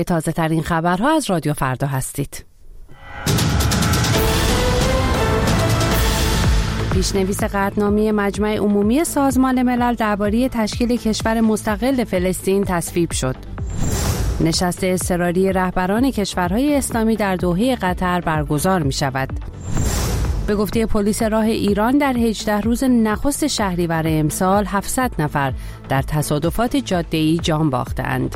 تازه ترین خبرها از رادیو فردا هستید. پیشنویس قطعنامه مجمع عمومی سازمان ملل درباره تشکیل کشور مستقل فلسطین تصویب شد. نشست اضطراری رهبران کشورهای اسلامی در دوحه قطر برگزار می شود. به گفته پلیس راه ایران در 18 روز نخست شهریور امسال 700 نفر در تصادفات جاده‌ای جان باختند.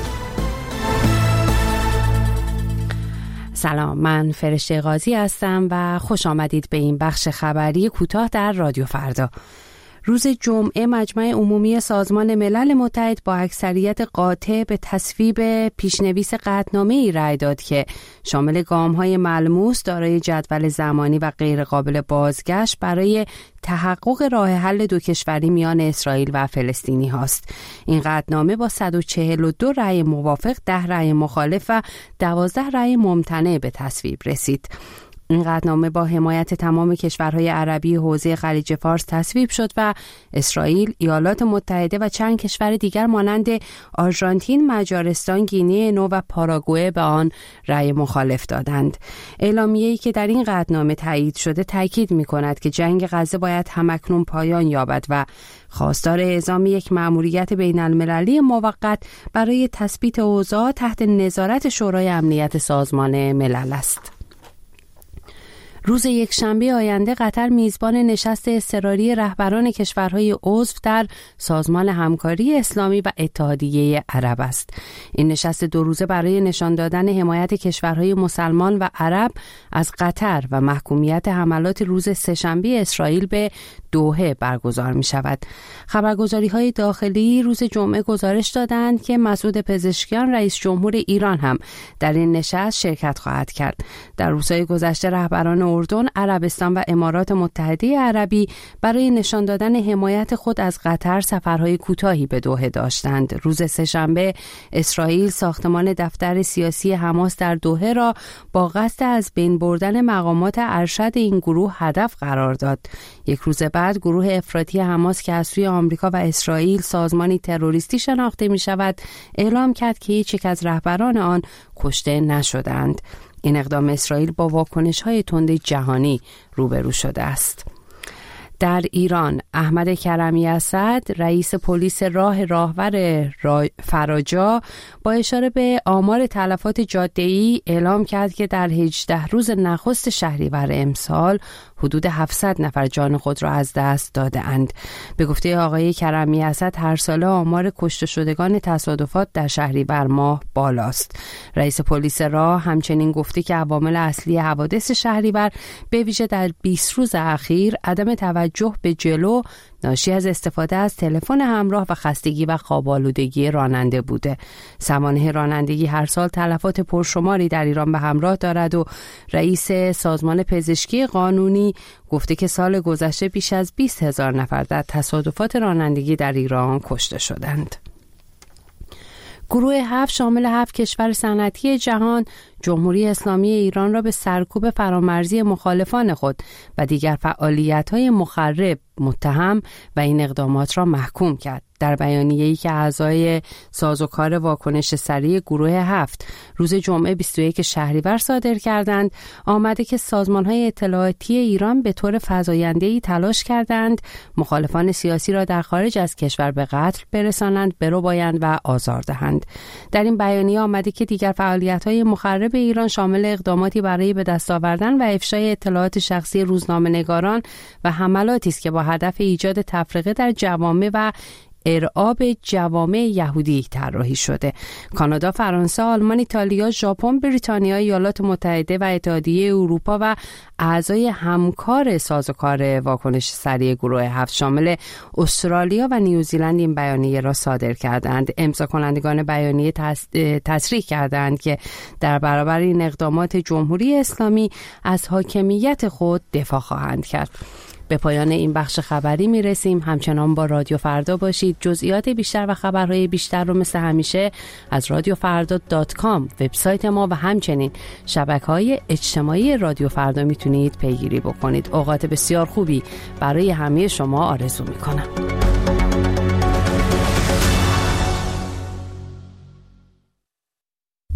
سلام، من فرشته قاضی هستم و خوش آمدید به این بخش خبری کوتاه در رادیو فردا. روز جمعه مجمع عمومی سازمان ملل متحد با اکثریت قاطع به تصویب پیشنویس قطعنامه‌ای رأی داد که شامل گام‌های ملموس دارای جدول زمانی و غیر قابل بازگشت برای تحقق راه حل دو کشوری میان اسرائیل و فلسطینی هاست. این قطعنامه با 142 رأی موافق، 10 رأی مخالف و 12 رأی ممتنع به تصویب رسید. این قطعنامه با حمایت تمام کشورهای عربی حوزه خلیج فارس تصویب شد و اسرائیل، ایالات متحده و چند کشور دیگر مانند آرژانتین، مجارستان، گینه نو و پاراگوئه به آن رأی مخالف دادند. اعلامیه‌ای که در این قطعنامه تایید شده تاکید می‌کند که جنگ غزه باید همکنون پایان یابد و خواستار اعزام یک مأموریت بین‌المللی موقت برای تثبیت اوضاع تحت نظارت شورای امنیت سازمان ملل است. روز یکشنبه آینده قطر میزبان نشست اضطراری رهبران کشورهای عضو در سازمان همکاری اسلامی و اتحادیه عرب است. این نشست 2 روزه برای نشان دادن حمایت کشورهای مسلمان و عرب از قطر و محکومیت حملات روز سه‌شنبه اسرائیل به دوحه برگزار می شود. خبرگزاری‌های داخلی روز جمعه گزارش دادند که مسعود پزشکیان رئیس جمهور ایران هم در این نشست شرکت خواهد کرد. در روزهای گذشته رهبران اردن، عربستان و امارات متحده عربی برای نشان دادن حمایت خود از قطر سفرهای کوتاهی به دوحه داشتند. روز سه‌شنبه اسرائیل ساختمان دفتر سیاسی حماس در دوحه را با قصد از بین بردن مقامات ارشد این گروه هدف قرار داد. یک روز بعد گروه افراطی حماس که از سوی آمریکا و اسرائیل سازمانی تروریستی شناخته می شود اعلام کرد که هیچ یک از رهبران آن کشته نشدند. این اقدام اسرائیل با واکنش‌های تند جهانی روبرو شده است. در ایران احمد کرمی اسد رئیس پلیس راهور فراجا با اشاره به آمار تلفات جاده‌ای اعلام کرد که در 18 روز نخست شهریور امسال حدود 700 نفر جان خود را از دست داده اند. به گفته آقای کرمی اسد هر ساله آمار کشته شدگان تصادفات در شهریور ماه بالاست. رئیس پلیس راه همچنین گفته که عوامل اصلی حوادث شهریور به ویژه در 20 روز اخیر عدم توجه به جلو ناشی از استفاده از تلفن همراه و خستگی و خواب‌آلودگی راننده بوده. سوانح رانندگی هر سال تلفات پرشماری در ایران به همراه دارد و رئیس سازمان پزشکی قانونی گفته که سال گذشته بیش از 20,000 نفر در تصادفات رانندگی در ایران کشته شدند. گروه 7 شامل 7 کشور صنعتی جهان جمهوری اسلامی ایران را به سرکوب فرامرزی مخالفان خود و دیگر فعالیت‌های مخرب متهم و این اقدامات را محکوم کرد. در بیانیه‌ای که اعضای سازوکار واکنش سریع گروه 7 روز جمعه 21 شهریور صادر کردند، آمده که سازمان‌های اطلاعاتی ایران به طور فزاینده‌ای تلاش کردند مخالفان سیاسی را در خارج از کشور به قتل برسانند، بربایند و آزار دهند. در این بیانیه آمده که دیگر فعالیت‌های مخرب ایران شامل اقداماتی برای به دست آوردن و افشای اطلاعات شخصی روزنامه‌نگاران و حملاتی است که با هدف ایجاد تفرقه در جوامع و ارعاب جوامع یهودی طراحی شده. کانادا، فرانسه، آلمان، ایتالیا، ژاپن، بریتانیا، ایالات متحده و اتحادیه اروپا و اعضای همکار سازوکار واکنش سریع گروه 7 شامل استرالیا و نیوزیلند این بیانیه را صادر کردند. امضا کنندگان بیانیه تصریح کردند که در برابر این اقدامات جمهوری اسلامی از حاکمیت خود دفاع خواهند کرد. به پایان این بخش خبری میرسیم. همچنان با رادیو فردا باشید. جزئیات بیشتر و خبرهای بیشتر رو مثل همیشه از radiofarda.com وبسایت ما و همچنین شبکه‌های اجتماعی رادیو فردا میتونید پیگیری بکنید. اوقات بسیار خوبی برای همه شما آرزو میکنم.